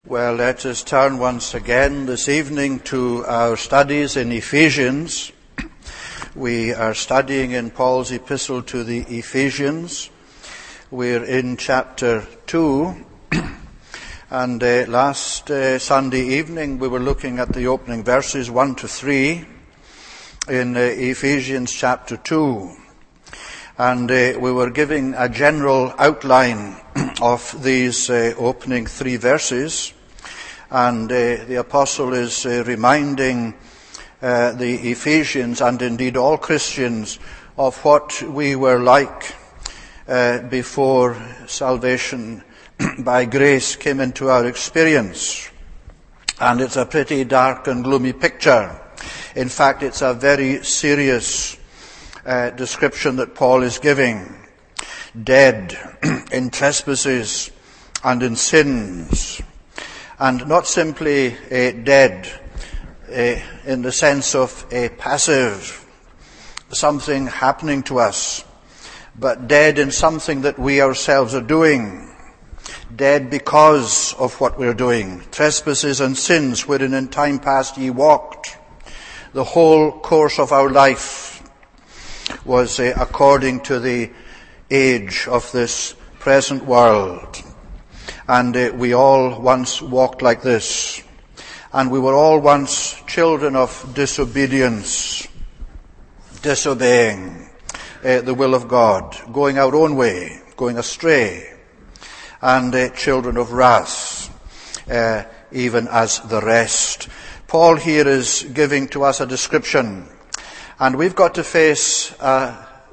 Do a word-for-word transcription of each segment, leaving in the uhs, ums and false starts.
Well, let us turn once again this evening to our studies in Ephesians. We are studying in Paul's epistle to the Ephesians. We're in chapter two. And uh, last uh, Sunday evening we were looking at the opening verses one to three in uh, Ephesians chapter two. And uh, we were giving a general outline of these uh, opening three verses. And uh, the apostle is uh, reminding uh, the Ephesians and indeed all Christians of what we were like uh, before salvation by grace came into our experience. And it's a pretty dark and gloomy picture. In fact, it's a very serious uh, description that Paul is giving. Dead in trespasses and in sins. And not simply uh, dead uh, in the sense of a passive, something happening to us, but dead in something that we ourselves are doing. Dead because of what we're doing. Trespasses and sins wherein in time past ye walked. The whole course of our life was uh, according to the age of this present world. And uh, we all once walked like this. And we were all once children of disobedience, disobeying uh, the will of God, going our own way, going astray, and uh, children of wrath, uh, even as the rest. Paul here is giving to us a description, and we've got to face a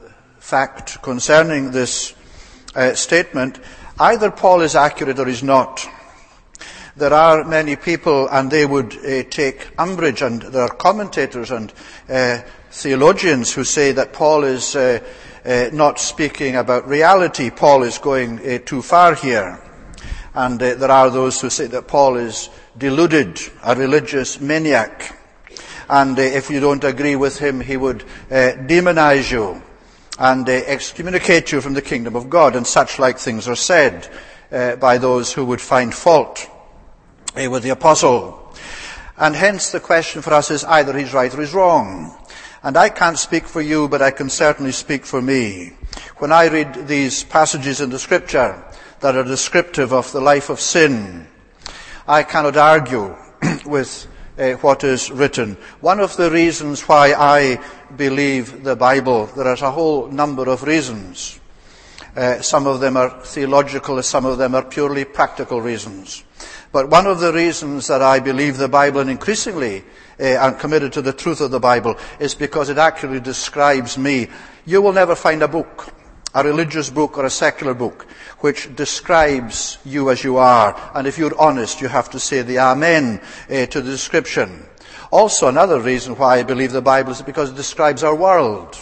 fact concerning this uh, statement. Either Paul is accurate or he's not. There are many people, and they would uh, take umbrage, and there are commentators and uh, theologians who say that Paul is uh, uh, not speaking about reality. Paul is going uh, too far here. And uh, there are those who say that Paul is deluded, a religious maniac. And uh, if you don't agree with him, he would uh, demonize you and uh, excommunicate you from the kingdom of God, and such like things are said uh, by those who would find fault uh, with the apostle. And hence the question for us is either he's right or he's wrong. And I can't speak for you, but I can certainly speak for me. When I read these passages in the scripture that are descriptive of the life of sin, I cannot argue with Uh, what is written. One of the reasons why I believe the Bible, there is a whole number of reasons. Uh, some of them are theological, some of them are purely practical reasons. But one of the reasons that I believe the Bible, and increasingly uh, I'm committed to the truth of the Bible, is because it accurately describes me. You will never find a book, a religious book or a secular book, which describes you as you are. And if you're honest, you have to say the amen uh, to the description. Also, another reason why I believe the Bible is because it describes our world.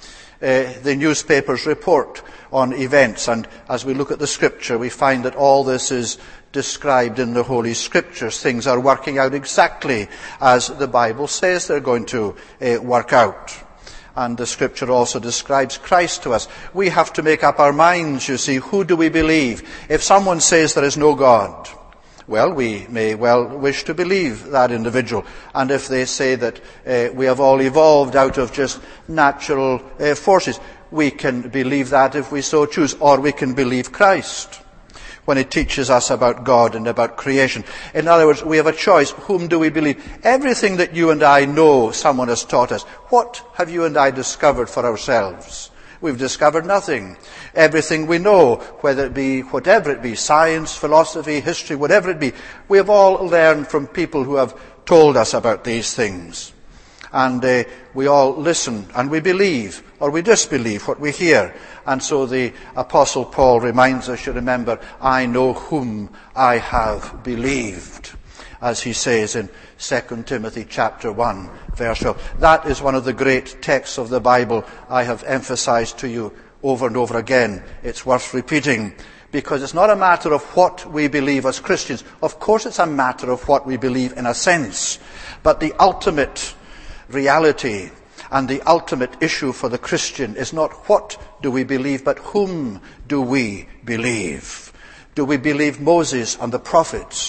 Uh, the newspapers report on events, and as we look at the scripture, we find that all this is described in the Holy Scriptures. Things are working out exactly as the Bible says they're going to uh, work out. And the scripture also describes Christ to us. We have to make up our minds, you see. Who do we believe? If someone says there is no God, well, we may well wish to believe that individual. And if they say that uh, we have all evolved out of just natural uh, forces, we can believe that if we so choose. Or we can believe Christ when he teaches us about God and about creation. In other words, we have a choice. Whom do we believe? Everything that you and I know, someone has taught us. What have you and I discovered for ourselves? We've discovered nothing. Everything we know, whether it be whatever it be, science, philosophy, history, whatever it be, we have all learned from people who have told us about these things. And uh, we all listen and we believe or we disbelieve what we hear. And so the Apostle Paul reminds us, you remember, I know whom I have believed, as he says in Second Timothy chapter one, verse twelve. That is one of the great texts of the Bible I have emphasized to you over and over again. It's worth repeating, because it's not a matter of what we believe as Christians. Of course it's a matter of what we believe in a sense, but the ultimate reality and the ultimate issue for the Christian is not what do we believe, but whom do we believe? Do we believe Moses and the prophets?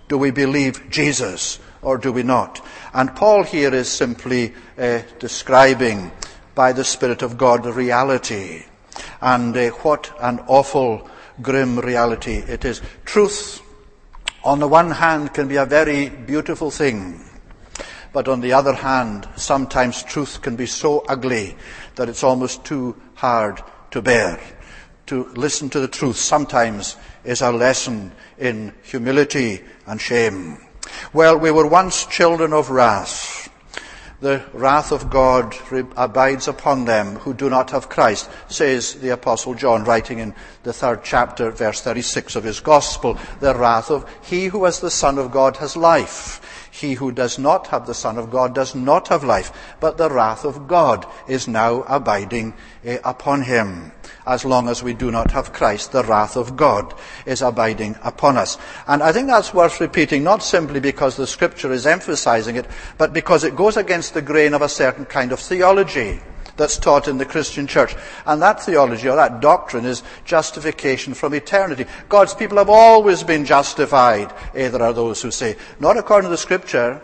Do we believe Jesus or do we not? And Paul here is simply uh, describing by the Spirit of God the reality. And uh, what an awful, grim reality it is. Truth, on the one hand, can be a very beautiful thing. But on the other hand, sometimes truth can be so ugly that it's almost too hard to bear. To listen to the truth sometimes is a lesson in humility and shame. Well, we were once children of wrath. The wrath of God abides upon them who do not have Christ, says the Apostle John, writing in the third chapter, verse thirty-six of his Gospel. The wrath of he who has the Son of God has life. He who does not have the Son of God does not have life, but the wrath of God is now abiding uh, upon him. As long as we do not have Christ, the wrath of God is abiding upon us. And I think that's worth repeating, not simply because the Scripture is emphasizing it, but because it goes against the grain of a certain kind of theology that's taught in the Christian church. And that theology, or that doctrine, is justification from eternity. God's people have always been justified. Eh, there are those who say, not according to the Scripture.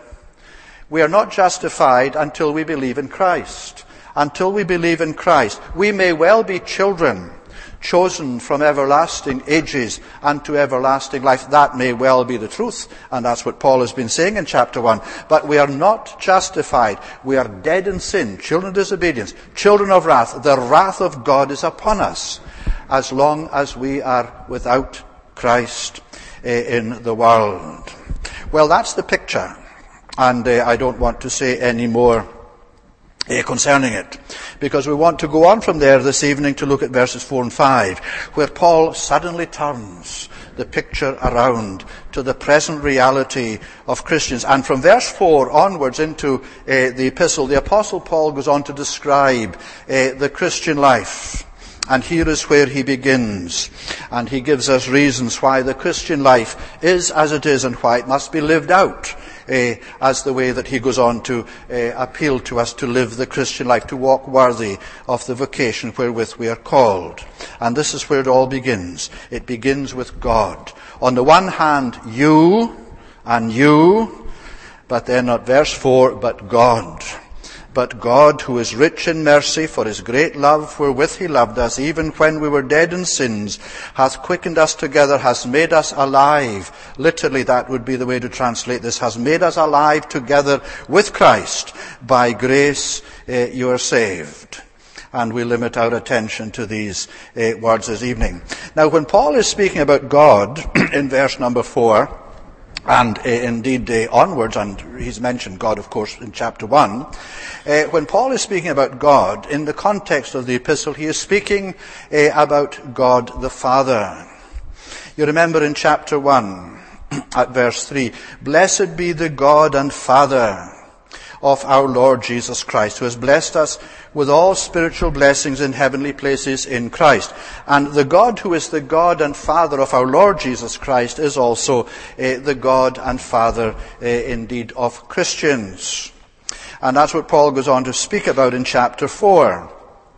We are not justified until we believe in Christ. Until we believe in Christ. We may well be children, chosen from everlasting ages unto everlasting life. That may well be the truth, and that's what Paul has been saying in chapter one. But we are not justified. We are dead in sin, children of disobedience, children of wrath. The wrath of God is upon us as long as we are without Christ uh, in the world. Well, that's the picture, and uh, I don't want to say any more Uh, concerning it, because we want to go on from there this evening to look at verses four and five, where Paul suddenly turns the picture around to the present reality of Christians. And from verse four onwards into uh, the epistle, the Apostle Paul goes on to describe uh, the Christian life. And here is where he begins. And he gives us reasons why the Christian life is as it is and why it must be lived out. Uh, as the way that he goes on to uh, appeal to us to live the Christian life, to walk worthy of the vocation wherewith we are called. And this is where it all begins. It begins with God. On the one hand, you and you, but then at verse four, but God. But God, who is rich in mercy, for his great love wherewith he loved us, even when we were dead in sins, hath quickened us together, has made us alive. Literally, that would be the way to translate this. Has made us alive together with Christ. By grace uh, you are saved. And we limit our attention to these uh, words this evening. Now, when Paul is speaking about God in verse number four, and uh, indeed uh, onwards, and he's mentioned God, of course, in chapter one. Uh, when Paul is speaking about God, in the context of the epistle, he is speaking uh, about God the Father. You remember in chapter one, at verse three, Blessed be the God and Father of our Lord Jesus Christ, who has blessed us with all spiritual blessings in heavenly places in Christ. And the God who is the God and Father of our Lord Jesus Christ is also uh, the God and Father, uh, indeed, of Christians. And that's what Paul goes on to speak about in chapter four.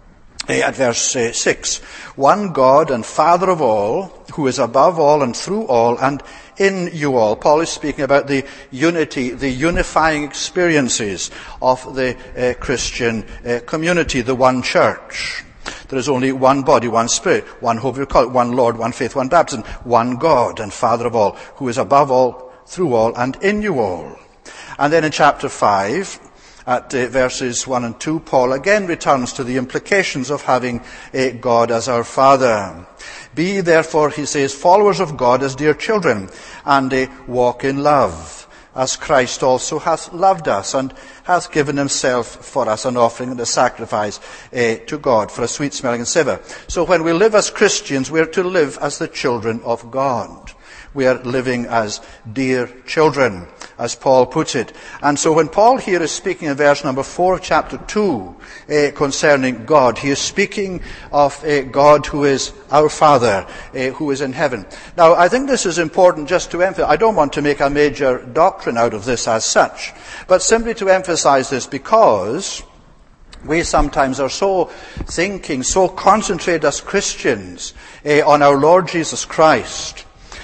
At verse uh, six, one God and Father of all, who is above all and through all and in you all. Paul is speaking about the unity, the unifying experiences of the uh, Christian uh, community, the one church. There is only one body, one Spirit, one hope, one Lord, one faith, one baptism, one God and Father of all, who is above all, through all and in you all. And then in chapter five, at uh, verses one and two, Paul again returns to the implications of having uh, God as our Father. Be therefore, he says, followers of God as dear children, and uh, walk in love, as Christ also hath loved us, and hath given himself for us an offering and a sacrifice uh, to God for a sweet-smelling savour. So when we live as Christians, we are to live as the children of God. We are living as dear children, as Paul puts it. And so when Paul here is speaking in verse number four of chapter two uh, concerning God, he is speaking of uh, God who is our Father, uh, who is in heaven. Now, I think this is important just to emphasize. I don't want to make a major doctrine out of this as such, but simply to emphasize this because we sometimes are so thinking, so concentrated as Christians uh, on our Lord Jesus Christ,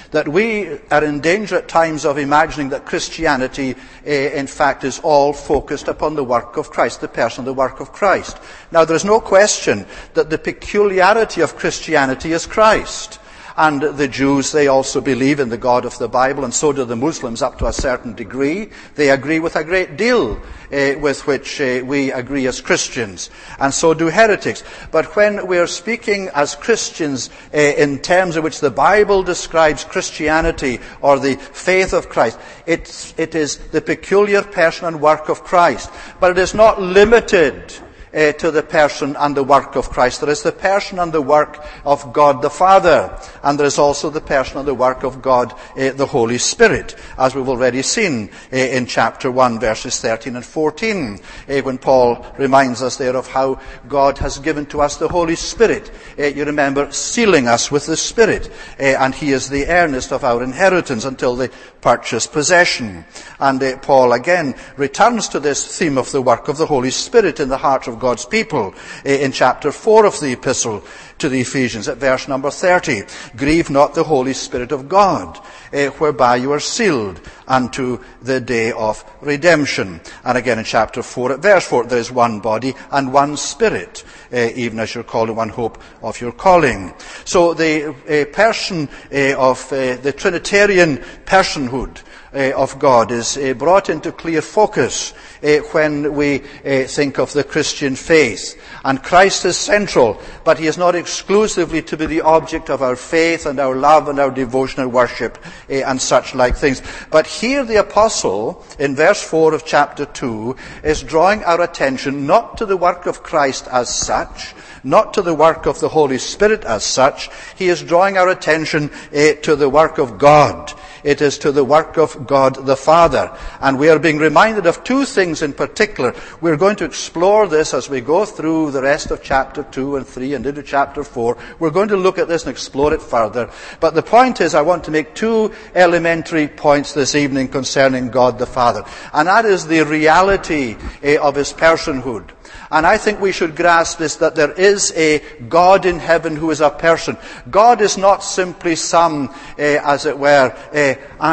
that we are in danger at times of imagining that Christianity, uh, in fact, is all focused upon the work of Christ, the person, the work of Christ. Now, there is no question that the peculiarity of Christianity is Christ. And the Jews, they also believe in the God of the Bible, and so do the Muslims up to a certain degree. They agree with a great deal uh, with which uh, we agree as Christians, and so do heretics. But when we are speaking as Christians uh, in terms in which the Bible describes Christianity or the faith of Christ, it's, it is the peculiar person and work of Christ. But it is not limited Uh, to the person and the work of Christ. There is the person and the work of God the Father, and there is also the person and the work of God uh, the Holy Spirit, as we've already seen uh, in chapter one, verses thirteen and fourteen, uh, when Paul reminds us there of how God has given to us the Holy Spirit. Uh, you remember, sealing us with the Spirit, uh, and He is the earnest of our inheritance until the purchased possession. And uh, Paul again returns to this theme of the work of the Holy Spirit in the heart of God's people in chapter four of the epistle to the Ephesians at verse number thirty. Grieve not the Holy Spirit of God, whereby you are sealed unto the day of redemption. And again in chapter four at verse four, there is one body and one Spirit, even as you're called in one hope of your calling. So the person of the Trinitarian personhood Uh, of God is uh, brought into clear focus uh, when we uh, think of the Christian faith. And Christ is central, but He is not exclusively to be the object of our faith and our love and our devotional worship uh, and such like things. But here the apostle, in verse four of chapter two, is drawing our attention not to the work of Christ as such, not to the work of the Holy Spirit as such. He is drawing our attention uh, to the work of God. It is to the work of God the Father. And we are being reminded of two things in particular. We're going to explore this as we go through the rest of chapter two and three and into chapter four. We're going to look at this and explore it further. But the point is, I want to make two elementary points this evening concerning God the Father. And that is the reality uh, of His personhood. And I think we should grasp this, that there is a God in heaven who is a person. God is not simply some, uh, as it were, uh,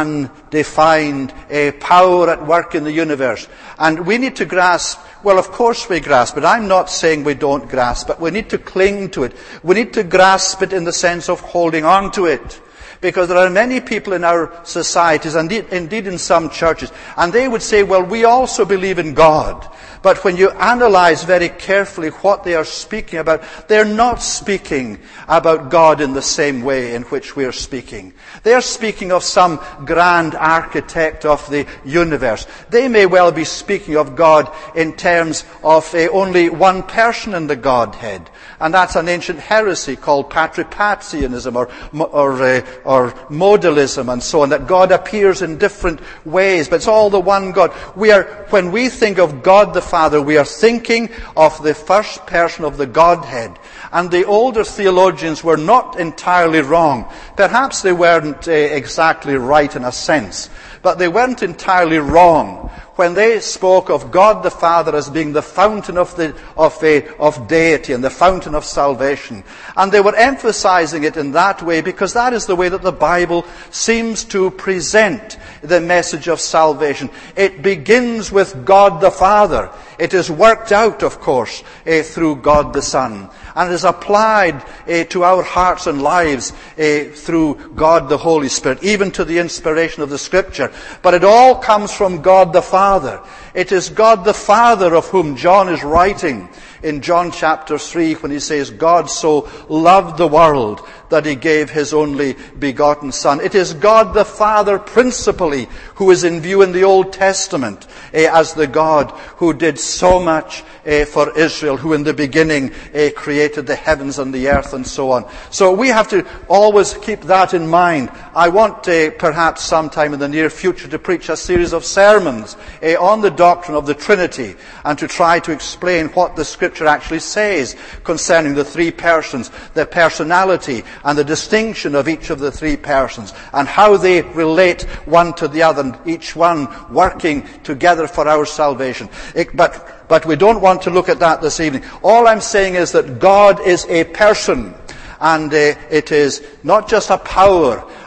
undefined uh, power at work in the universe. And we need to grasp, well, of course we grasp it. I'm not saying we don't grasp it. We need to cling to it. We need to grasp it in the sense of holding on to it. Because there are many people in our societies, and indeed, indeed in some churches, and they would say, well, we also believe in God. But when you analyze very carefully what they are speaking about, they're not speaking about God in the same way in which we are speaking. They are speaking of some grand architect of the universe. They may well be speaking of God in terms of uh, only one person in the Godhead. And that's an ancient heresy called patripatsianism or, or, uh, or modalism and so on, that God appears in different ways, but it's all the one God. We are, when we think of God the Father, we are thinking of the first person of the Godhead. And the older theologians were not entirely wrong. Perhaps they weren't uh, exactly right in a sense, but they weren't entirely wrong when they spoke of God the Father as being the fountain of the of a, of deity and the fountain of salvation. And they were emphasizing it in that way because that is the way that the Bible seems to present the message of salvation. It begins with God the Father. It is worked out, of course, uh, through God the Son. And it is applied uh, to our hearts and lives uh, through God the Holy Spirit, even to the inspiration of the Scripture. But it all comes from God the Father. It is God the Father of whom John is writing in John chapter three when he says, God so loved the world that He gave His only begotten Son. It is God the Father principally who is in view in the Old Testament eh, as the God who did so much eh, for Israel, who in the beginning eh, created the heavens and the earth and so on. So we have to always keep that in mind. I want eh, perhaps sometime in the near future to preach a series of sermons eh, on the doctrine of the Trinity and to try to explain what the Scripture actually says concerning the three persons, their personality, and the distinction of each of the three persons, and how they relate one to the other, and each one working together for our salvation. It, but, but we don't want to look at that this evening. All I'm saying is that God is a person, and uh, it is not just a power,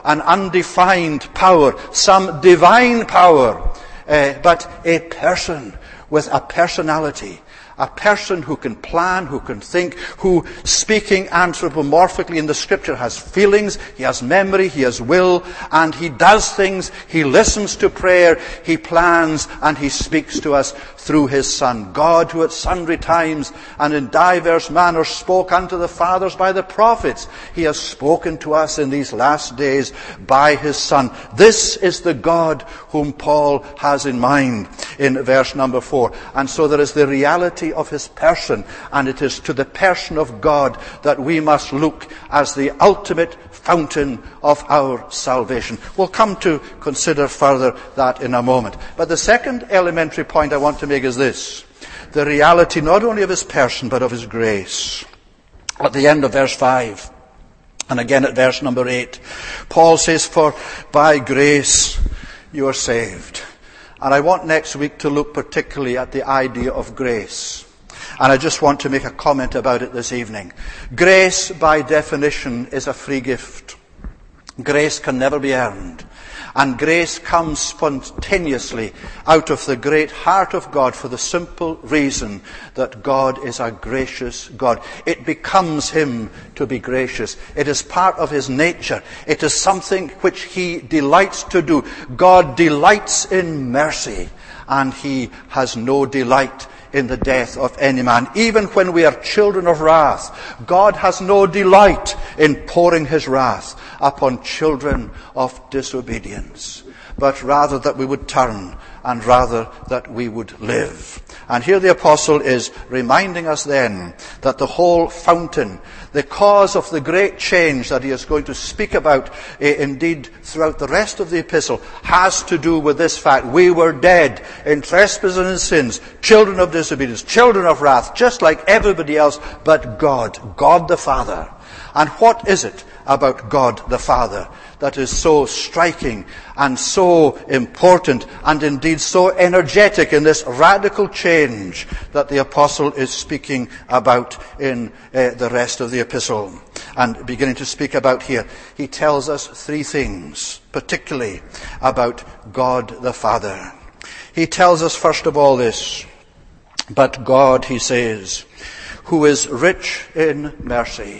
an undefined power, some divine power, uh, but a person with a personality. A person who can plan, who can think, who, speaking anthropomorphically in the Scripture, has feelings, he has memory, he has will, and he does things, he listens to prayer, he plans, and he speaks to us through his Son. God, who at sundry times and in divers manners spoke unto the fathers by the prophets, he has spoken to us in these last days by his Son. This is the God whom Paul has in mind in verse number four. And so there is the reality of his person, and it is to the person of God that we must look as the ultimate fountain of our salvation. We'll come to consider further that in a moment. But the second elementary point I want to make is this: the reality not only of his person but of his grace. At the end of verse five, and again at verse number eight, Paul says, "For by grace you are saved." And I want next week to look particularly at the idea of grace. And I just want to make a comment about it this evening. Grace, by definition, is a free gift. Grace can never be earned. And grace comes spontaneously out of the great heart of God for the simple reason that God is a gracious God. It becomes him to be gracious. It is part of his nature. It is something which he delights to do. God delights in mercy, and he has no delight in the death of any man. Even when we are children of wrath, God has no delight in pouring his wrath upon children of disobedience, but rather that we would turn, and rather that we would live. And here the apostle is reminding us then that the whole fountain, the cause of the great change that he is going to speak about, eh, indeed throughout the rest of the epistle, has to do with this fact: we were dead in trespasses and sins, children of disobedience, children of wrath, just like everybody else, but God, God the Father. And what is it about God the Father that is so striking and so important and indeed so energetic in this radical change that the apostle is speaking about in uh, the rest of the epistle and beginning to speak about here? He tells us three things, particularly about God the Father. He tells us first of all this: but God, he says, who is rich in mercy.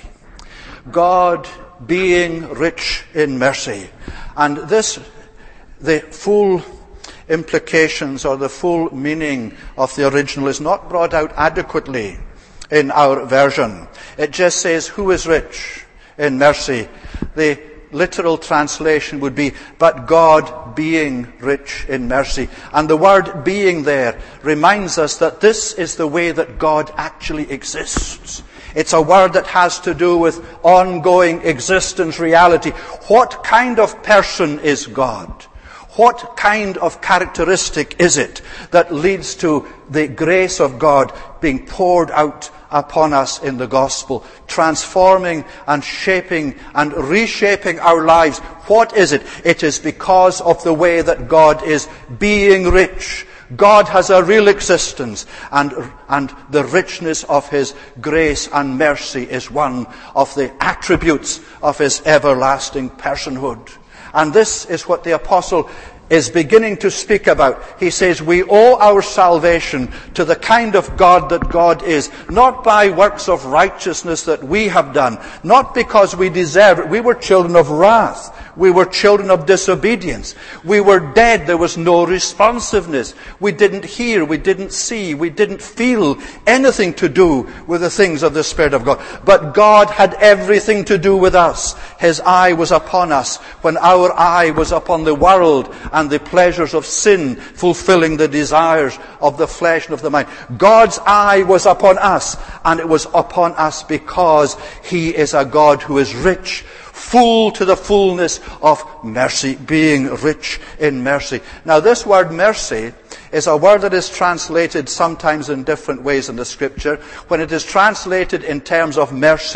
God being rich in mercy. And this, the full implications or the full meaning of the original is not brought out adequately in our version. It just says, who is rich in mercy. The literal translation would be, but God being rich in mercy. And the word being there reminds us that this is the way that God actually exists. It's a word that has to do with ongoing existence, reality. What kind of person is God? What kind of characteristic is it that leads to the grace of God being poured out upon us in the gospel, transforming and shaping and reshaping our lives? What is it? It is because of the way that God is being rich. God has a real existence, and, and the richness of his grace and mercy is one of the attributes of his everlasting personhood. And this is what the apostle is beginning to speak about. He says we owe our salvation to the kind of God that God is, not by works of righteousness that we have done, not because we deserve it. We were children of wrath. We were children of disobedience. We were dead. There was no responsiveness. We didn't hear. We didn't see. We didn't feel anything to do with the things of the Spirit of God. But God had everything to do with us. His eye was upon us when our eye was upon the world and the pleasures of sin, fulfilling the desires of the flesh and of the mind. God's eye was upon us, and it was upon us because he is a God who is rich, full to the fullness of mercy, being rich in mercy. Now, this word mercy is a word that is translated sometimes in different ways in the Scripture. When it is translated in terms of mercy,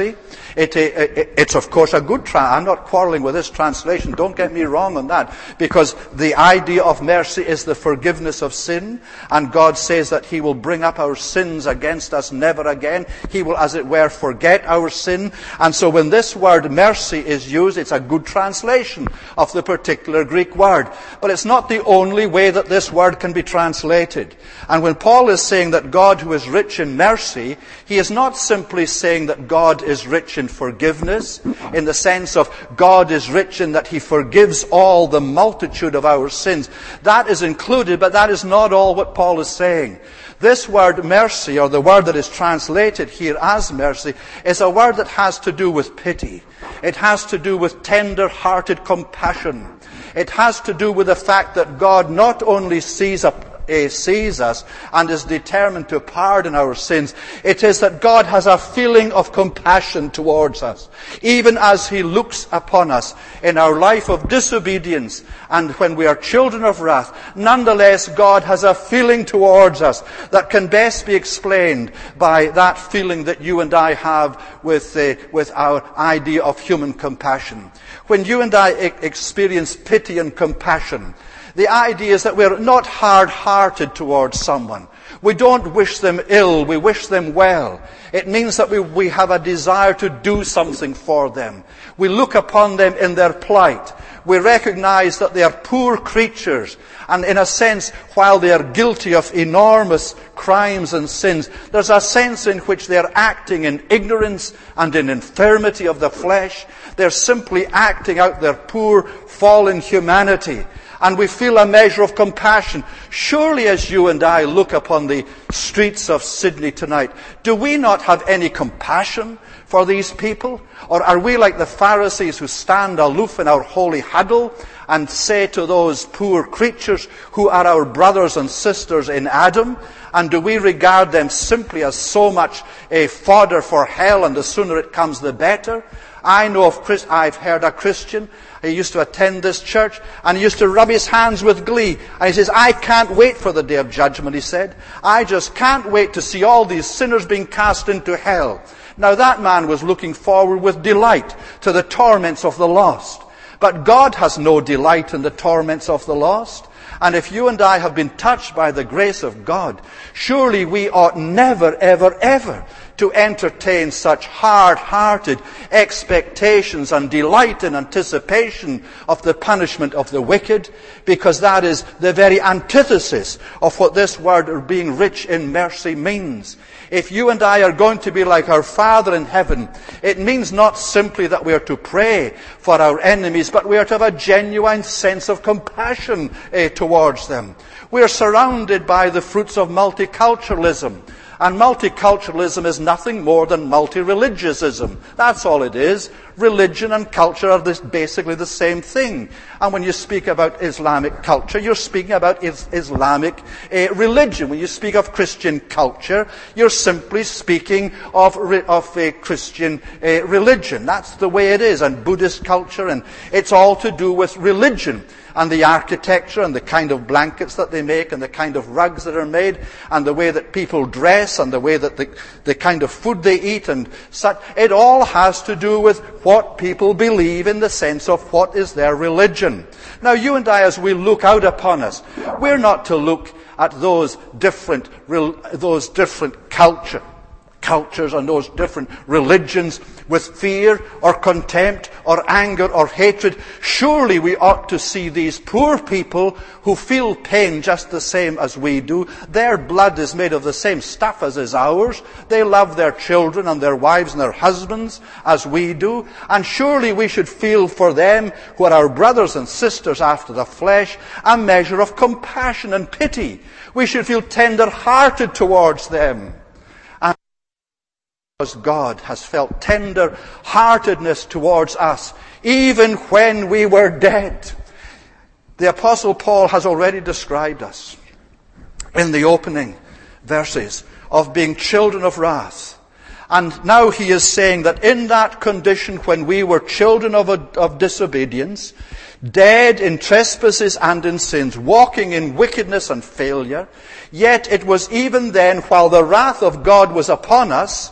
It, it, it's of course a good tra- I'm not quarreling with this translation, don't get me wrong on that, because the idea of mercy is the forgiveness of sin, and God says that He will bring up our sins against us never again. He will, as it were, forget our sin. And so when this word mercy is used, it's a good translation of the particular Greek word. But it's not the only way that this word can be translated. And when Paul is saying that God who is rich in mercy, he is not simply saying that God is rich in forgiveness, in the sense of God is rich in that He forgives all the multitude of our sins. That is included, but that is not all what Paul is saying. This word mercy, or the word that is translated here as mercy, is a word that has to do with pity. It has to do with tender-hearted compassion. It has to do with the fact that God not only sees a sees us and is determined to pardon our sins. It is that God has a feeling of compassion towards us, even as He looks upon us in our life of disobedience and when we are children of wrath. Nonetheless, God has a feeling towards us that can best be explained by that feeling that you and I have with, uh, with our idea of human compassion. When you and I e- experience pity and compassion, the idea is that we're not hard-hearted towards someone. We don't wish them ill, we wish them well. It means that we, we have a desire to do something for them. We look upon them in their plight. We recognize that they are poor creatures, and in a sense, while they are guilty of enormous crimes and sins, there's a sense in which they are acting in ignorance and in infirmity of the flesh. They're simply acting out their poor, fallen humanity. And we feel a measure of compassion. Surely as you and I look upon the streets of Sydney tonight, do we not have any compassion for these people? Or are we like the Pharisees who stand aloof in our holy huddle and say to those poor creatures who are our brothers and sisters in Adam, and do we regard them simply as so much a fodder for hell, and the sooner it comes the better? I know of Christ, I've heard a Christian, he used to attend this church, and he used to rub his hands with glee. And he says, I can't wait for the day of judgment, he said. I just can't wait to see all these sinners being cast into hell. Now that man was looking forward with delight to the torments of the lost. But God has no delight in the torments of the lost. And if you and I have been touched by the grace of God, surely we ought never, ever, ever to entertain such hard-hearted expectations and delight in anticipation of the punishment of the wicked, because that is the very antithesis of what this word of being rich in mercy means. If you and I are going to be like our Father in heaven, it means not simply that we are to pray for our enemies, but we are to have a genuine sense of compassion eh, towards them. We are surrounded by the fruits of multiculturalism. And multiculturalism is nothing more than multi-religiousism. That's all it is. Religion and culture are this, basically the same thing. And when you speak about Islamic culture, you're speaking about is, Islamic uh, religion. When you speak of Christian culture, you're simply speaking of, of a Christian uh, religion. That's the way it is. And Buddhist culture, and it's all to do with religion. And the architecture and the kind of blankets that they make and the kind of rugs that are made and the way that people dress and the way that the, the kind of food they eat and such. It all has to do with what people believe in the sense of what is their religion. Now you and I, as we look out upon us, we're not to look at those different, those different culture, cultures and those different religions with fear or contempt or anger or hatred. Surely we ought to see these poor people who feel pain just the same as we do. Their blood is made of the same stuff as is ours. They love their children and their wives and their husbands as we do. And surely we should feel for them, who are our brothers and sisters after the flesh, a measure of compassion and pity. We should feel tender-hearted towards them. Because God has felt tender-heartedness towards us, even when we were dead. The Apostle Paul has already described us in the opening verses of being children of wrath. And now he is saying that in that condition, when we were children of, a, of disobedience, dead in trespasses and in sins, walking in wickedness and failure, yet it was even then, while the wrath of God was upon us,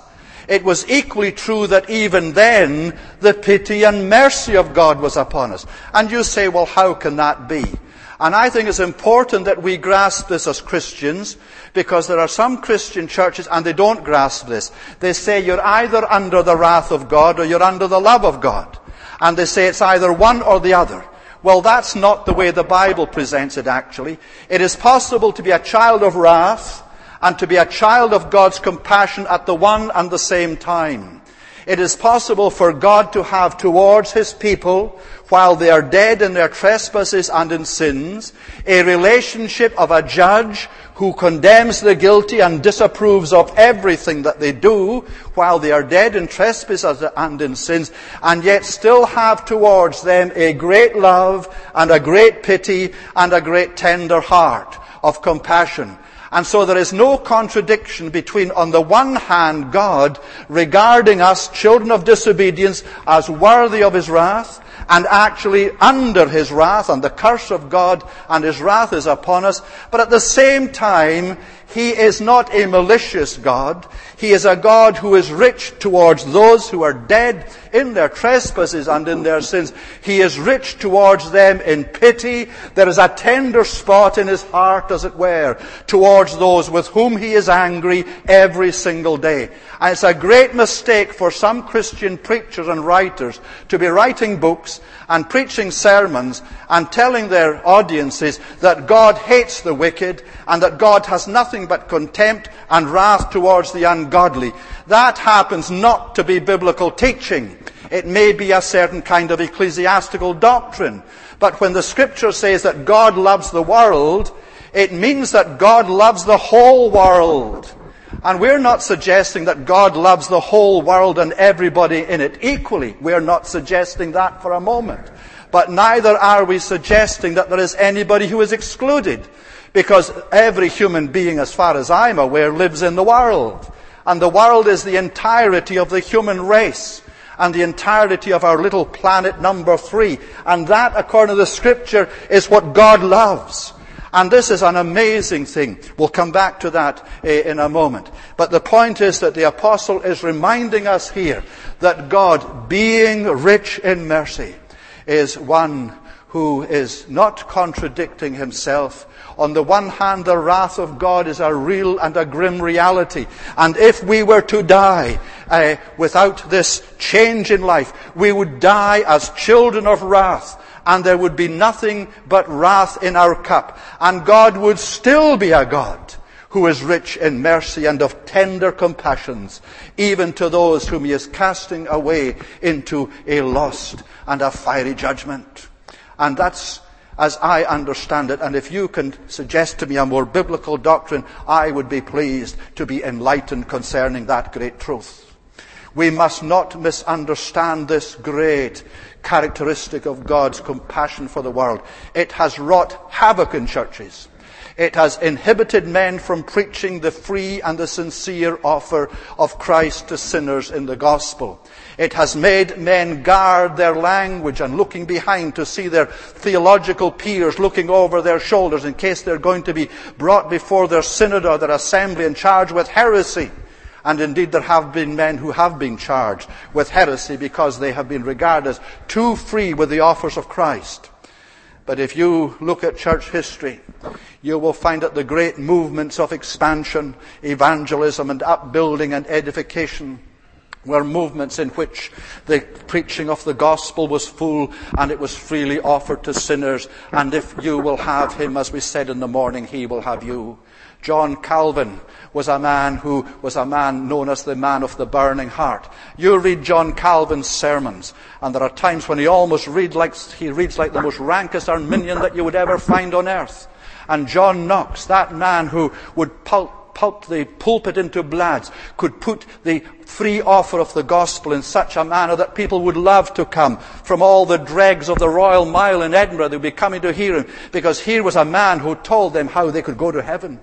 it was equally true that even then the pity and mercy of God was upon us. And you say, well, how can that be? And I think it's important that we grasp this as Christians, because there are some Christian churches and they don't grasp this. They say you're either under the wrath of God or you're under the love of God. And they say it's either one or the other. Well, that's not the way the Bible presents it, actually. It is possible to be a child of wrath and to be a child of God's compassion at the one and the same time. It is possible for God to have towards his people, while they are dead in their trespasses and in sins, a relationship of a judge who condemns the guilty and disapproves of everything that they do while they are dead in trespasses and in sins, and yet still have towards them a great love and a great pity and a great tender heart of compassion. And so there is no contradiction between, on the one hand, God regarding us, children of disobedience, as worthy of his wrath, and actually under his wrath, and the curse of God and his wrath is upon us. But at the same time, he is not a malicious God. He is a God who is rich towards those who are dead in their trespasses and in their sins. He is rich towards them in pity. There is a tender spot in his heart, as it were, towards those with whom he is angry every single day. And it's a great mistake for some Christian preachers and writers to be writing books and preaching sermons and telling their audiences that God hates the wicked and that God has nothing but contempt and wrath towards the ungodly. That happens not to be biblical teaching. It may be a certain kind of ecclesiastical doctrine. But when the Scripture says that God loves the world, it means that God loves the whole world. And we're not suggesting that God loves the whole world and everybody in it equally. We're not suggesting that for a moment. But neither are we suggesting that there is anybody who is excluded. Because every human being, as far as I'm aware, lives in the world. And the world is the entirety of the human race. And the entirety of our little planet number three. And that, according to the Scripture, is what God loves. And this is an amazing thing. We'll come back to that uh, in a moment. But the point is that the apostle is reminding us here that God, being rich in mercy, is one who is not contradicting himself. On the one hand, the wrath of God is a real and a grim reality. And if we were to die uh, without this change in life, we would die as children of wrath. And there would be nothing but wrath in our cup. And God would still be a God who is rich in mercy and of tender compassions, even to those whom he is casting away into a lost and a fiery judgment. And that's as I understand it. And if you can suggest to me a more biblical doctrine, I would be pleased to be enlightened concerning that great truth. We must not misunderstand this great characteristic of God's compassion for the world. It has wrought havoc in churches. It has inhibited men from preaching the free and the sincere offer of Christ to sinners in the gospel. It has made men guard their language and looking behind to see their theological peers looking over their shoulders in case they're going to be brought before their synod or their assembly and charged with heresy. And indeed there have been men who have been charged with heresy because they have been regarded as too free with the offers of Christ. But if you look at church history, you will find that the great movements of expansion, evangelism and upbuilding and edification were movements in which the preaching of the gospel was full and it was freely offered to sinners. And if you will have him, as we said in the morning, he will have you. John Calvin was a man who was a man known as the man of the burning heart. You read John Calvin's sermons, and there are times when he almost read like, he reads like the most rankest Arminian that you would ever find on earth. And John Knox, that man who would pulp, pulp the pulpit into blads, could put the free offer of the gospel in such a manner that people would love to come from all the dregs of the Royal Mile in Edinburgh. They would be coming to hear him, because here was a man who told them how they could go to heaven.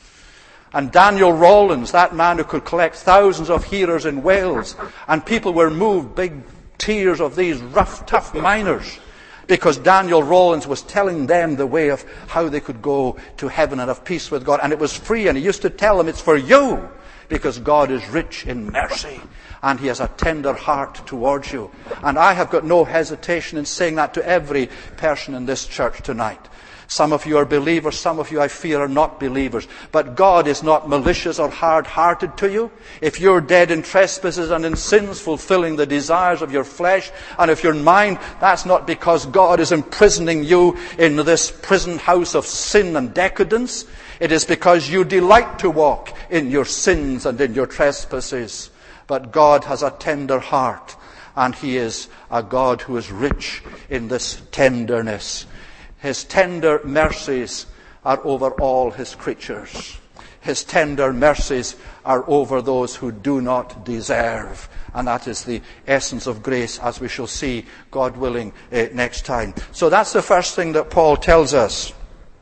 And Daniel Rawlins, that man who could collect thousands of hearers in Wales. And people were moved, big tears of these rough, tough miners, because Daniel Rawlins was telling them the way of how they could go to heaven and have peace with God. And it was free. And he used to tell them, it's for you. because God is rich in mercy and he has a tender heart towards you. And I have got no hesitation in saying that to every person in this church tonight. Some of you are believers, some of you I fear are not believers. But God is not malicious or hard-hearted to you. If you're dead in trespasses and in sins, fulfilling the desires of your flesh and of your mind, that's not because God is imprisoning you in this prison house of sin and decadence. It is because you delight to walk in your sins and in your trespasses. But God has a tender heart, and he is a God who is rich in this tenderness. His tender mercies are over all his creatures. His tender mercies are over those who do not deserve. And that is the essence of grace, as we shall see, God willing, uh, next time. So that's the first thing that Paul tells us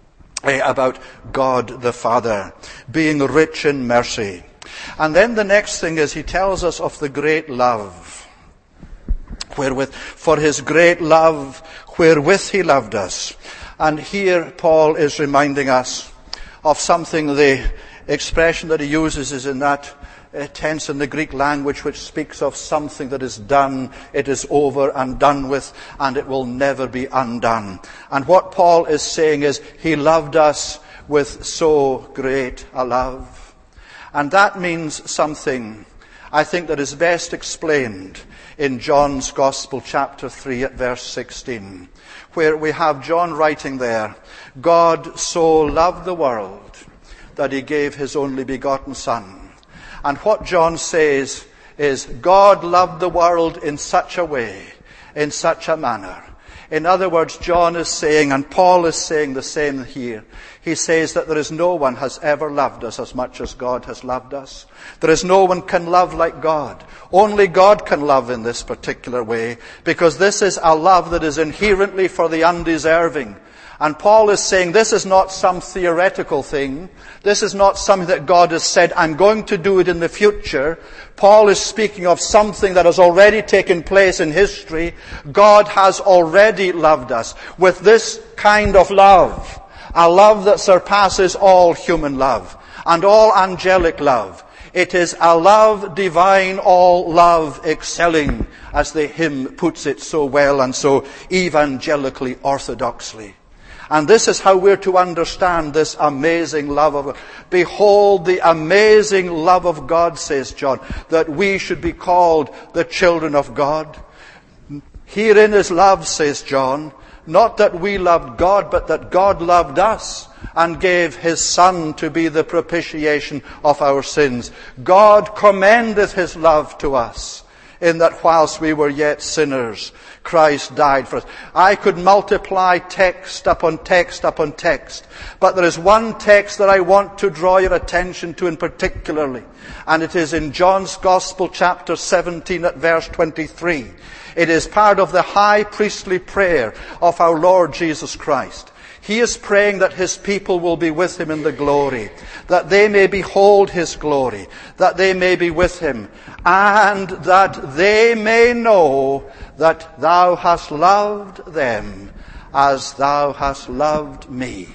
uh, about God the Father, being rich in mercy. And then the next thing is he tells us of the great love, wherewith, for his great love, wherewith he loved us. And here Paul is reminding us of something. The expression that he uses is in that uh, tense in the Greek language, which speaks of something that is done, it is over and done with, and it will never be undone. And what Paul is saying is, he loved us with so great a love. And that means something, I think, that is best explained in John's Gospel, chapter three, at verse sixteen, where we have John writing there, God so loved the world that he gave his only begotten Son. And what John says is, God loved the world in such a way, in such a manner. In other words, John is saying, and Paul is saying the same here, he says that there is no one has ever loved us as much as God has loved us. There is no one can love like God. Only God can love in this particular way, because this is a love that is inherently for the undeserving. And Paul is saying this is not some theoretical thing. This is not something that God has said, I'm going to do it in the future. Paul is speaking of something that has already taken place in history. God has already loved us with this kind of love. A love that surpasses all human love and all angelic love. It is a love divine, all love excelling, as the hymn puts it so well and so evangelically orthodoxly. And this is how we're to understand this amazing love of God. Behold the amazing love of God, says John, that we should be called the children of God. Herein is love, says John, not that we loved God, but that God loved us and gave his Son to be the propitiation of our sins. God commendeth his love to us, in that whilst we were yet sinners, Christ died for us. I could multiply text upon text upon text, but there is one text that I want to draw your attention to in particularly, and it is in John's Gospel, chapter seventeen, at verse twenty-three. It is part of the high priestly prayer of our Lord Jesus Christ. He is praying that his people will be with him in the glory, that they may behold his glory, that they may be with him, and that they may know that thou hast loved them as thou hast loved me.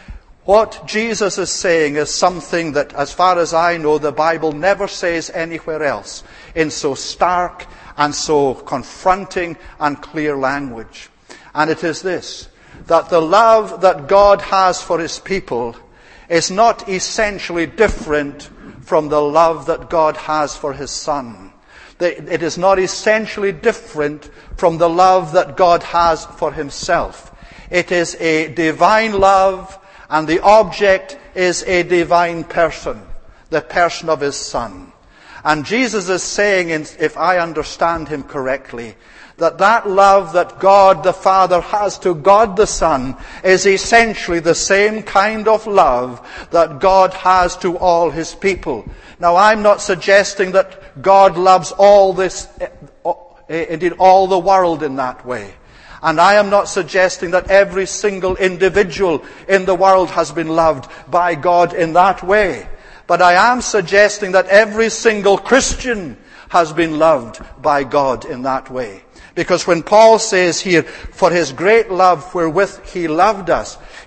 What Jesus is saying is something that, as far as I know, the Bible never says anywhere else in so stark and so confronting and clear language. And it is this, that the love that God has for his people is not essentially different from the love that God has for his Son. It is not essentially different from the love that God has for himself. It is a divine love, and the object is a divine person, the person of his Son. And Jesus is saying, if I understand him correctly, that that love that God the Father has to God the Son is essentially the same kind of love that God has to all his people. Now, I'm not suggesting that God loves all this, indeed all the world in that way. And I am not suggesting that every single individual in the world has been loved by God in that way. But I am suggesting that every single Christian has been loved by God in that way. Because when Paul says here, for his great love wherewith he loved us,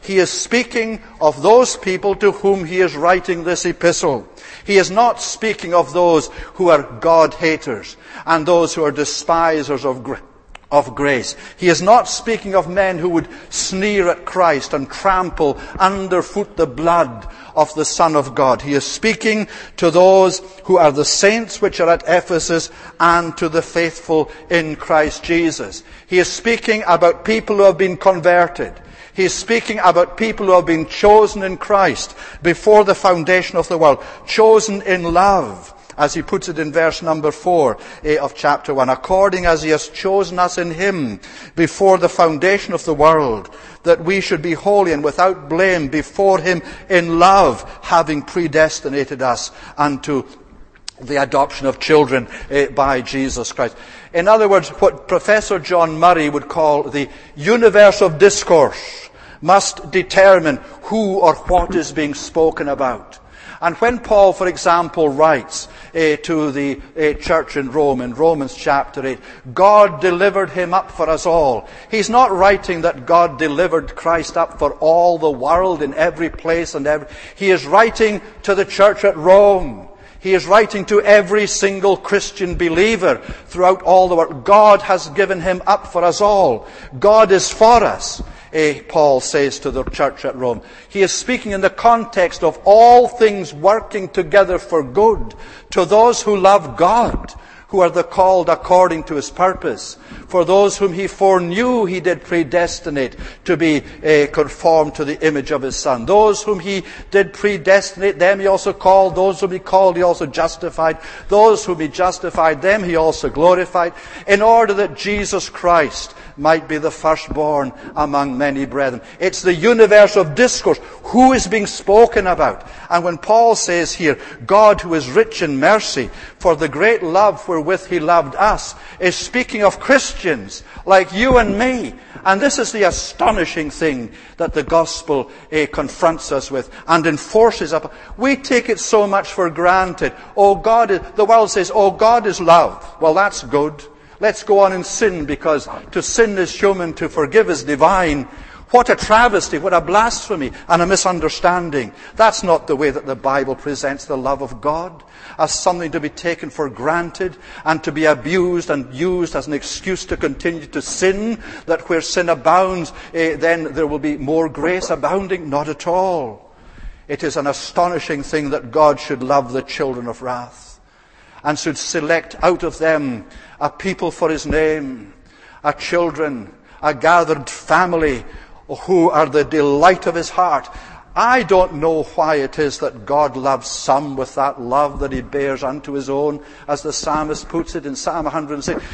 He is speaking of those people to whom he is writing this epistle. He is not speaking of those who are God-haters and those who are despisers of grace. Of grace. He is not speaking of men who would sneer at Christ and trample underfoot the blood of the Son of God. He is speaking to those who are the saints which are at Ephesus and to the faithful in Christ Jesus. He is speaking about people who have been converted. He is speaking about people who have been chosen in Christ before the foundation of the world, chosen in love. As he puts it in verse number four of chapter one, according as he has chosen us in him before the foundation of the world, that we should be holy and without blame before him in love, having predestinated us unto the adoption of children by Jesus Christ. In other words, what Professor John Murray would call the universe of discourse must determine who or what is being spoken about. And when Paul, for example, writes uh, to the uh, church in Rome, in Romans chapter eight, God delivered him up for us all. He's not writing that God delivered Christ up for all the world in every place and every... He is writing to the church at Rome. He is writing to every single Christian believer throughout all the world. God has given him up for us all. God is for us. Eh, Paul says to the church at Rome. He is speaking in the context of all things working together for good to those who love God, who are the called according to his purpose. For those whom he foreknew, he did predestinate to be uh, conformed to the image of his Son. Those whom he did predestinate, them he also called. Those whom he called, he also justified. Those whom he justified, them he also glorified, in order that Jesus Christ might be the firstborn among many brethren. It's the universe of discourse. Who is being spoken about? And when Paul says here, God who is rich in mercy, for the great love wherewith he loved us, is speaking of Christians like you and me. And this is the astonishing thing that the gospel eh, confronts us with and enforces upon. We take it so much for granted. Oh, God is, the world says, oh, God is love. Well, that's good. Let's go on and sin, because to sin is human, to forgive is divine. What a travesty, what a blasphemy and a misunderstanding. That's not the way that the Bible presents the love of God, as something to be taken for granted and to be abused and used as an excuse to continue to sin, that where sin abounds, eh, then there will be more grace abounding. Not at all. It is an astonishing thing that God should love the children of wrath and should select out of them a people for his name, a children, a gathered family who are the delight of his heart. I don't know why it is that God loves some with that love that he bears unto his own, as the psalmist puts it in Psalm one hundred six,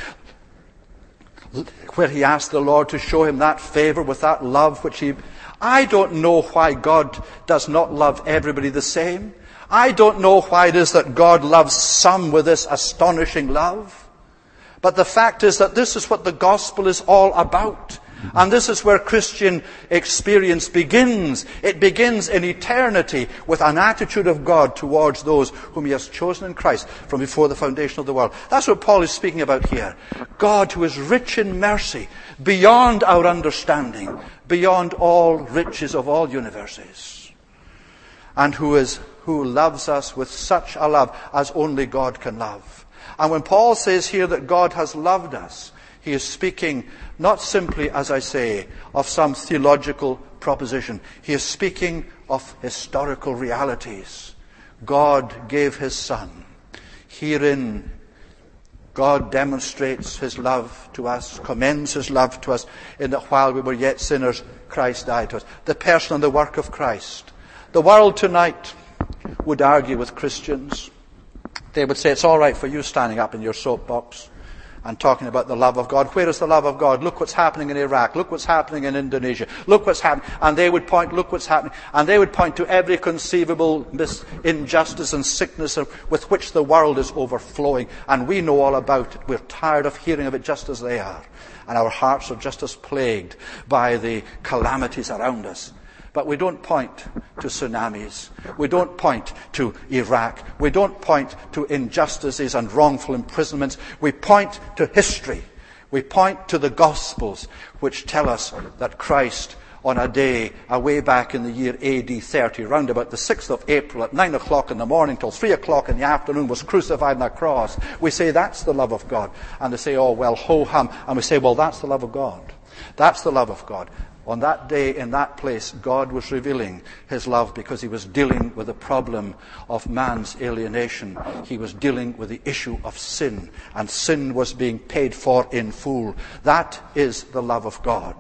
where he asked the Lord to show him that favor with that love which he... I don't know why God does not love everybody the same. I don't know why it is that God loves some with this astonishing love. But the fact is that this is what the gospel is all about. And this is where Christian experience begins. It begins in eternity with an attitude of God towards those whom he has chosen in Christ from before the foundation of the world. That's what Paul is speaking about here. God who is rich in mercy, beyond our understanding, beyond all riches of all universes. And who is who loves us with such a love as only God can love. And when Paul says here that God has loved us, he is speaking not simply, as I say, of some theological proposition. He is speaking of historical realities. God gave his Son. Herein, God demonstrates his love to us, commends his love to us, in that while we were yet sinners, Christ died to us. The person and the work of Christ. The world tonight would argue with Christians. They would say, it's all right for you standing up in your soapbox and talking about the love of God. Where is the love of God? Look what's happening in Iraq. Look what's happening in Indonesia. Look what's happening. And they would point, look what's happening. And they would point to every conceivable mis- injustice and sickness with which the world is overflowing. And we know all about it. We're tired of hearing of it just as they are. And our hearts are just as plagued by the calamities around us. But we don't point to tsunamis. We don't point to Iraq. We don't point to injustices and wrongful imprisonments. We point to history. We point to the Gospels, which tell us that Christ on a day away back in the year A D thirty, round about the sixth of April at nine o'clock in the morning till three o'clock in the afternoon was crucified on a cross. We say that's the love of God. And they say, oh, well, ho-hum. And we say, well, that's the love of God. That's the love of God. On that day, in that place, God was revealing his love because he was dealing with the problem of man's alienation. He was dealing with the issue of sin, and sin was being paid for in full. That is the love of God.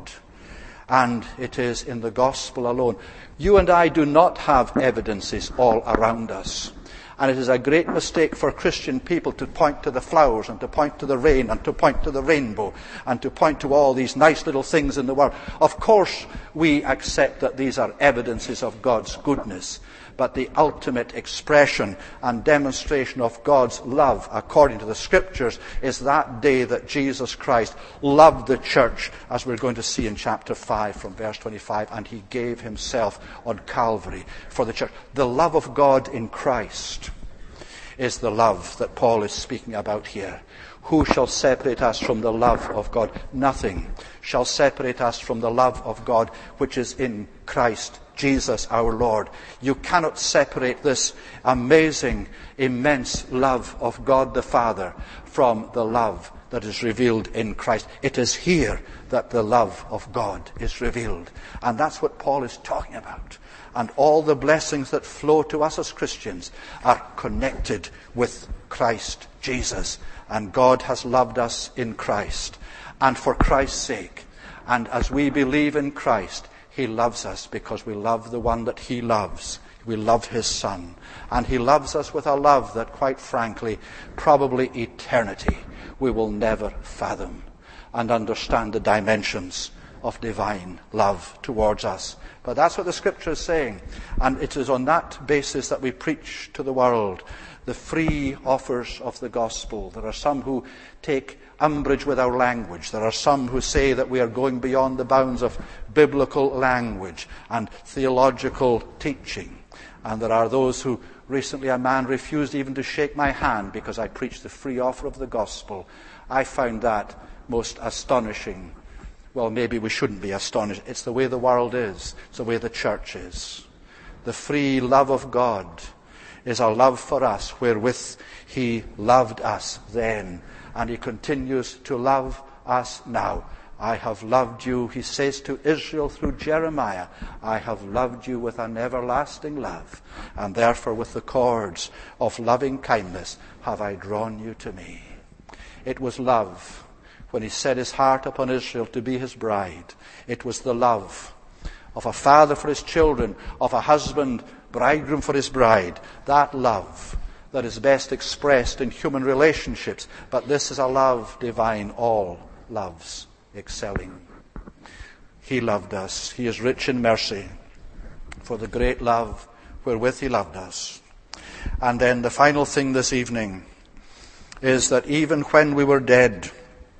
And it is in the gospel alone. You and I do not have evidences all around us. And it is a great mistake for Christian people to point to the flowers and to point to the rain and to point to the rainbow and to point to all these nice little things in the world. Of course, we accept that these are evidences of God's goodness. But the ultimate expression and demonstration of God's love, according to the Scriptures, is that day that Jesus Christ loved the church, as we're going to see in chapter five from verse twenty-five, and he gave himself on Calvary for the church. The love of God in Christ is the love that Paul is speaking about here. Who shall separate us from the love of God? Nothing shall separate us from the love of God which is in Christ Jesus our Lord. You cannot separate this amazing, immense love of God the Father from the love that is revealed in Christ. It is here that the love of God is revealed. And that's what Paul is talking about. And all the blessings that flow to us as Christians are connected with Christ Jesus. And God has loved us in Christ. And for Christ's sake, and as we believe in Christ, he loves us because we love the one that he loves. We love his Son. And he loves us with a love that, quite frankly, probably eternity we will never fathom and understand the dimensions of divine love towards us. But that's what the Scripture is saying. And it is on that basis that we preach to the world the free offers of the gospel. There are some who take umbrage with our language. There are some who say that we are going beyond the bounds of biblical language and theological teaching. And there are those who, recently a man refused even to shake my hand because I preached the free offer of the gospel. I found that most astonishing. Well, maybe we shouldn't be astonished. It's the way the world is. It's the way the church is. The free love of God is a love for us wherewith he loved us then. And he continues to love us now. I have loved you, he says to Israel through Jeremiah, I have loved you with an everlasting love, and therefore with the cords of loving kindness have I drawn you to me. It was love when he set his heart upon Israel to be his bride. It was the love of a father for his children, of a husband, bridegroom for his bride. That love that is best expressed in human relationships. But this is a love divine, all loves excelling. He loved us. He is rich in mercy for the great love wherewith he loved us. And then the final thing this evening is that even when we were dead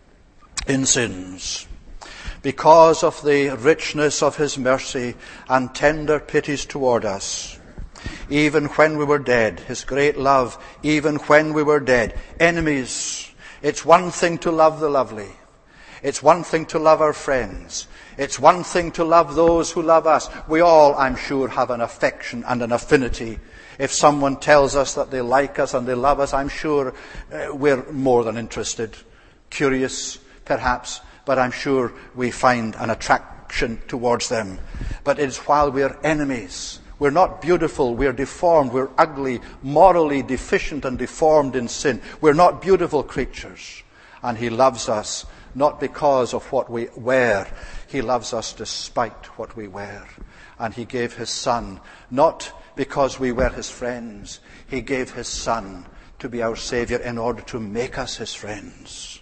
in sins, because of the richness of his mercy and tender pities toward us, even when we were dead, his great love, even when we were dead, enemies. It's one thing to love the lovely. It's one thing to love our friends. It's one thing to love those who love us. We all, I'm sure, have an affection and an affinity. If someone tells us that they like us and they love us, I'm sure uh, we're more than interested. Curious, perhaps, but I'm sure we find an attraction towards them. But it's while we're enemies. We're not beautiful, we're deformed, we're ugly, morally deficient and deformed in sin. We're not beautiful creatures. And he loves us not because of what we wear. He loves us despite what we wear. And he gave his Son, not because we were his friends. He gave his Son to be our Savior in order to make us his friends,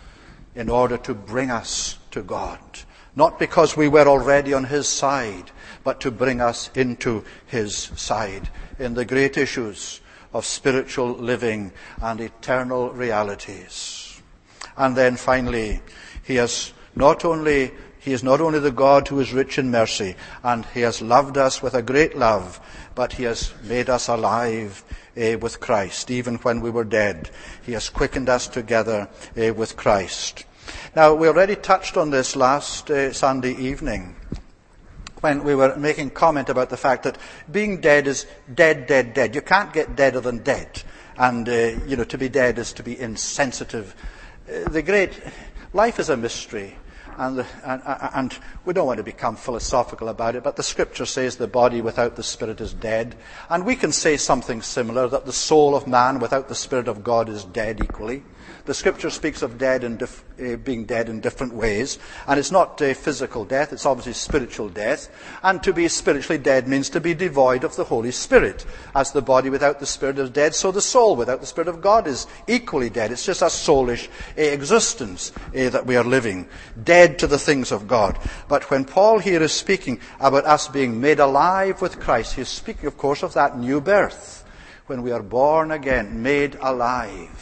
in order to bring us to God. Not because we were already on his side, but to bring us into his side in the great issues of spiritual living and eternal realities. And then finally, he has not only, he is not only the God who is rich in mercy, and he has loved us with a great love, but he has made us alive eh, with Christ. Even when we were dead, he has quickened us together eh, with Christ. Now, we already touched on this last uh, Sunday evening. when we were making comment about the fact that being dead is dead, dead, dead. You can't get deader than dead. And, uh, you know, to be dead is to be insensitive. Uh, the great... Life is a mystery. And, the, and, and we don't want to become philosophical about it, but the Scripture says the body without the Spirit is dead. And we can say something similar, that the soul of man without the Spirit of God is dead equally. The Scripture speaks of dead in dif- uh, being dead in different ways. And it's not uh, physical death, it's obviously spiritual death. And to be spiritually dead means to be devoid of the Holy Spirit. As the body without the Spirit is dead, so the soul without the Spirit of God is equally dead. It's just a soulish uh, existence uh, that we are living. Dead to the things of God. But when Paul here is speaking about us being made alive with Christ, he is speaking, of course, of that new birth. When we are born again, made alive.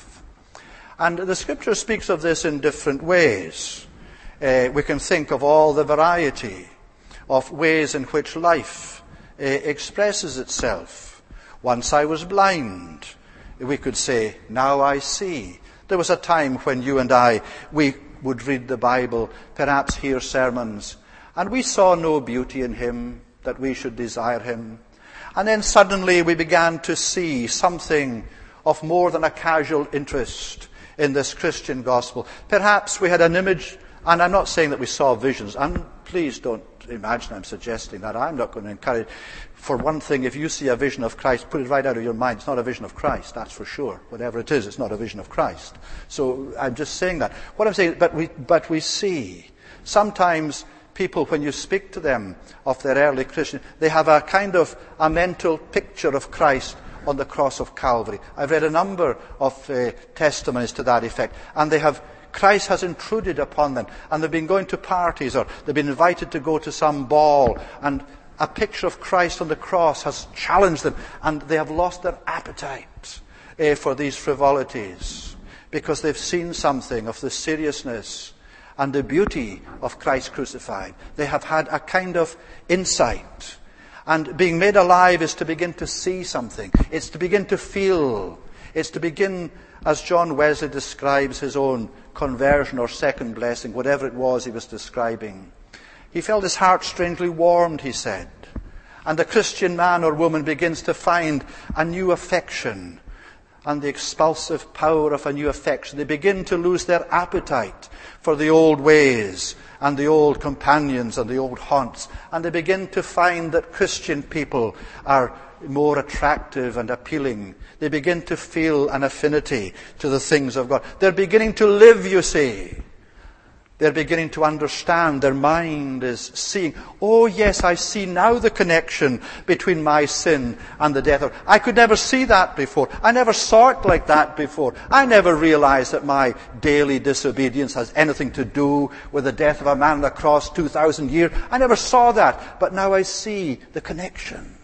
And the Scripture speaks of this in different ways. Uh, we can think of all the variety of ways in which life uh, expresses itself. Once I was blind. We could say, now I see. There was a time when you and I, we would read the Bible, perhaps hear sermons, and we saw no beauty in him that we should desire him. And then suddenly we began to see something of more than a casual interest in this Christian gospel. Perhaps we had an image, and I'm not saying that we saw visions, and please don't imagine I'm suggesting that. I'm not going to encourage. For one thing, if you see a vision of Christ, put it right out of your mind. It's not a vision of Christ, that's for sure. Whatever it is, it's not a vision of Christ. So I'm just saying that. What I'm saying, but we, but we see. Sometimes people, when you speak to them of their early Christian, they have a kind of a mental picture of Christ on the cross of Calvary. I've read a number of uh, testimonies to that effect. And they have, Christ has intruded upon them. And they've been going to parties, or they've been invited to go to some ball. And a picture of Christ on the cross has challenged them. And they have lost their appetite uh, for these frivolities. Because they've seen something of the seriousness and the beauty of Christ crucified. They have had a kind of insight. And being made alive is to begin to see something. It's to begin to feel. It's to begin, as John Wesley describes his own conversion or second blessing, whatever it was he was describing. He felt his heart strangely warmed, he said. And the Christian man or woman begins to find a new affection and the expulsive power of a new affection. They begin to lose their appetite for the old ways and the old companions and the old haunts. And they begin to find that Christian people are more attractive and appealing. They begin to feel an affinity to the things of God. They're beginning to live, you see. They're beginning to understand. Their mind is seeing, oh yes, I see now the connection between my sin and the death of... I could never see that before. I never saw it like that before. I never realized that my daily disobedience has anything to do with the death of a man on the cross two thousand years. I never saw that. But now I see the connection.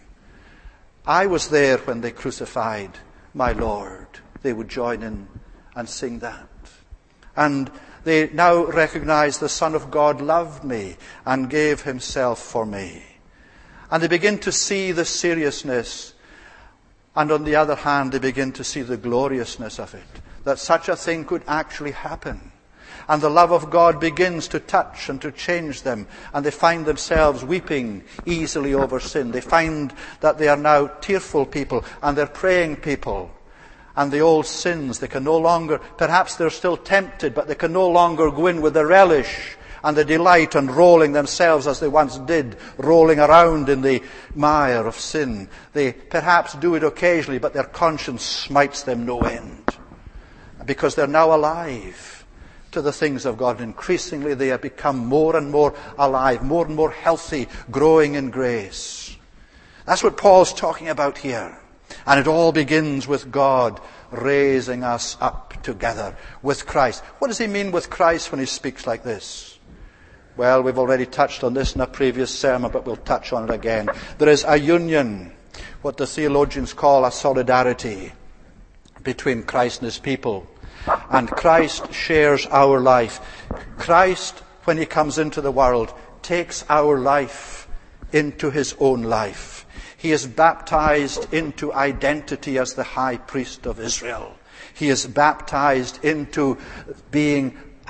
I was there when they crucified my Lord. They would join in and sing that. And they now recognize the Son of God loved me and gave himself for me. And they begin to see the seriousness. And on the other hand, they begin to see the gloriousness of it. That such a thing could actually happen. And the love of God begins to touch and to change them. And they find themselves weeping easily over sin. They find that they are now tearful people and they're praying people. And the old sins, they can no longer, perhaps they're still tempted, but they can no longer go in with the relish and the delight and rolling themselves as they once did, rolling around in the mire of sin. They perhaps do it occasionally, but their conscience smites them no end. Because they're now alive to the things of God. Increasingly they have become more and more alive, more and more healthy, growing in grace. That's what Paul's talking about here. And it all begins with God raising us up together with Christ. What does he mean with Christ when he speaks like this? Well, we've already touched on this in a previous sermon, but we'll touch on it again. There is a union, what the theologians call a solidarity between Christ and his people. And Christ shares our life. Christ, when he comes into the world, takes our life into his own life. He is baptized into identity as the high priest of Israel. He is baptized into being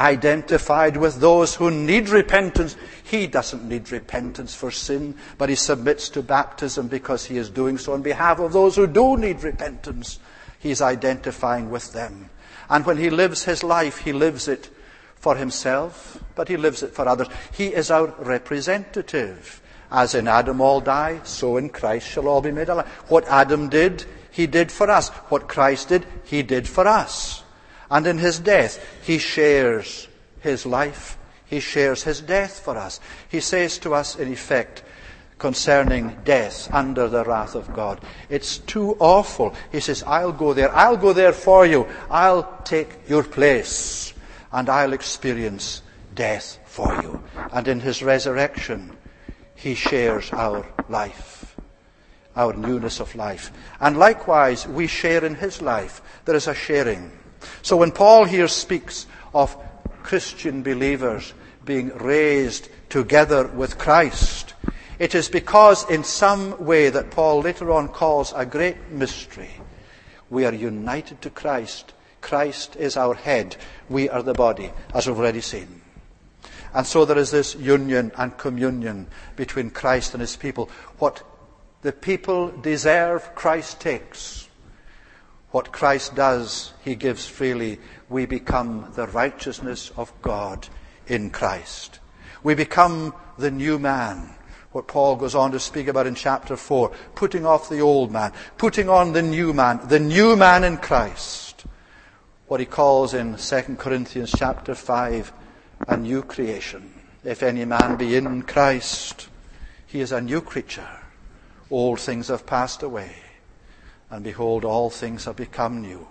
identified with those who need repentance. He doesn't need repentance for sin, but he submits to baptism because he is doing so on behalf of those who do need repentance. He's identifying with them. And when he lives his life, he lives it for himself, but he lives it for others. He is our representative. As in Adam all die, so in Christ shall all be made alive. What Adam did, he did for us. What Christ did, he did for us. And in his death, he shares his life. He shares his death for us. He says to us, in effect, concerning death under the wrath of God, it's too awful. He says, I'll go there. I'll go there for you. I'll take your place. And I'll experience death for you. And in his resurrection, he shares our life, our newness of life. And likewise, we share in his life. There is a sharing. So when Paul here speaks of Christian believers being raised together with Christ, it is because in some way that Paul later on calls a great mystery, we are united to Christ. Christ is our head. We are the body, as we've already seen. And so there is this union and communion between Christ and his people. What the people deserve, Christ takes. What Christ does, he gives freely. We become the righteousness of God in Christ. We become the new man. What Paul goes on to speak about in chapter four. Putting off the old man. Putting on the new man. The new man in Christ. What he calls in Second Corinthians chapter five, a new creation. If any man be in Christ, he is a new creature. Old things have passed away. And behold, all things have become new.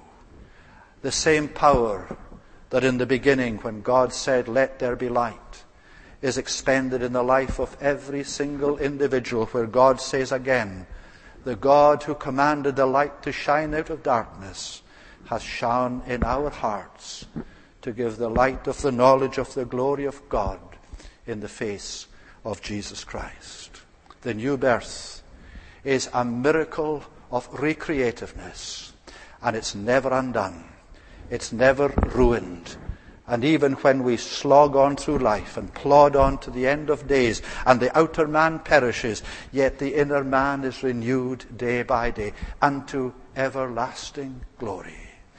The same power that in the beginning, when God said, let there be light, is expended in the life of every single individual, where God says again, the God who commanded the light to shine out of darkness has shone in our hearts to give the light of the knowledge of the glory of God in the face of Jesus Christ. The new birth is a miracle of recreativeness, and it's never undone. It's never ruined. And even when we slog on through life and plod on to the end of days, and the outer man perishes, yet the inner man is renewed day by day unto everlasting glory.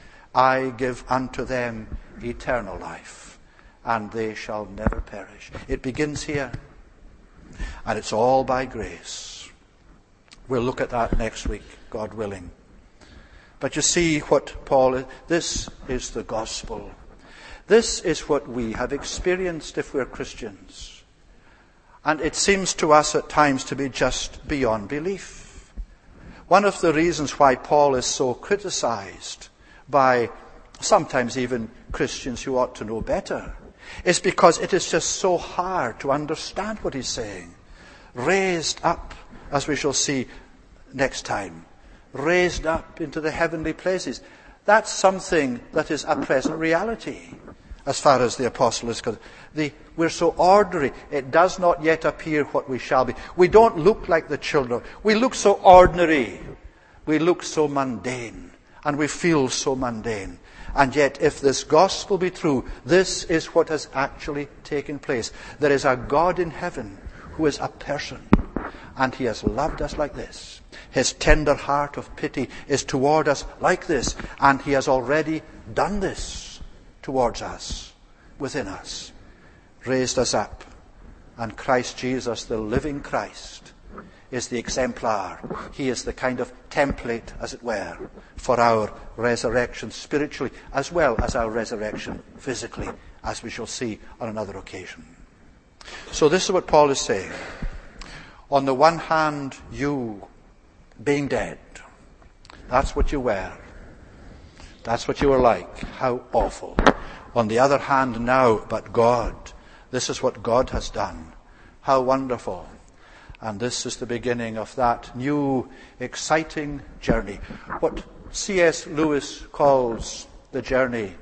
I give unto them eternal life, and they shall never perish. It begins here, and it's all by grace. We'll look at that next week, God willing. But you see what Paul is. This is the gospel. This is what we have experienced if we're Christians. And it seems to us at times to be just beyond belief. One of the reasons why Paul is so criticized by sometimes even Christians who ought to know better is because it is just so hard to understand what he's saying. Raised up, as we shall see next time, raised up into the heavenly places. That's something that is a present reality as far as the apostle is concerned. The, we're so ordinary. It does not yet appear what we shall be. We don't look like the children. We look so ordinary. We look so mundane. And we feel so mundane. And yet, if this gospel be true, this is what has actually taken place. There is a God in heaven who is a person. And he has loved us like this. His tender heart of pity is toward us like this. And he has already done this towards us, within us. Raised us up. And Christ Jesus, the living Christ, is the exemplar. He is the kind of template, as it were, for our resurrection spiritually, as well as our resurrection physically, as we shall see on another occasion. So this is what Paul is saying. On the one hand, you being dead, that's what you were. That's what you were like. How awful. On the other hand now, but God, this is what God has done. How wonderful. And this is the beginning of that new, exciting journey. What C S Lewis calls the journey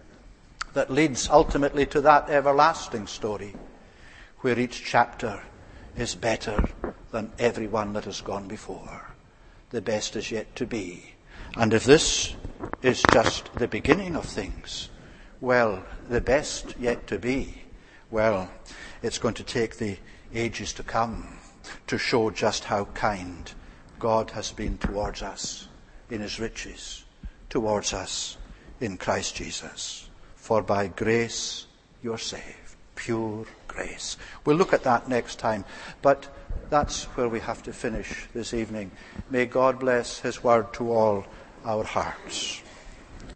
that leads ultimately to that everlasting story, where each chapter is better than every one that has gone before. The best is yet to be. And if this is just the beginning of things, Well, the best yet to be. Well, it's going to take the ages to come to show just how kind God has been towards us in his riches, towards us in Christ Jesus. For by grace you're saved. Pure grace. We'll look at that next time, but that's where we have to finish this evening. May God bless his word to all our hearts.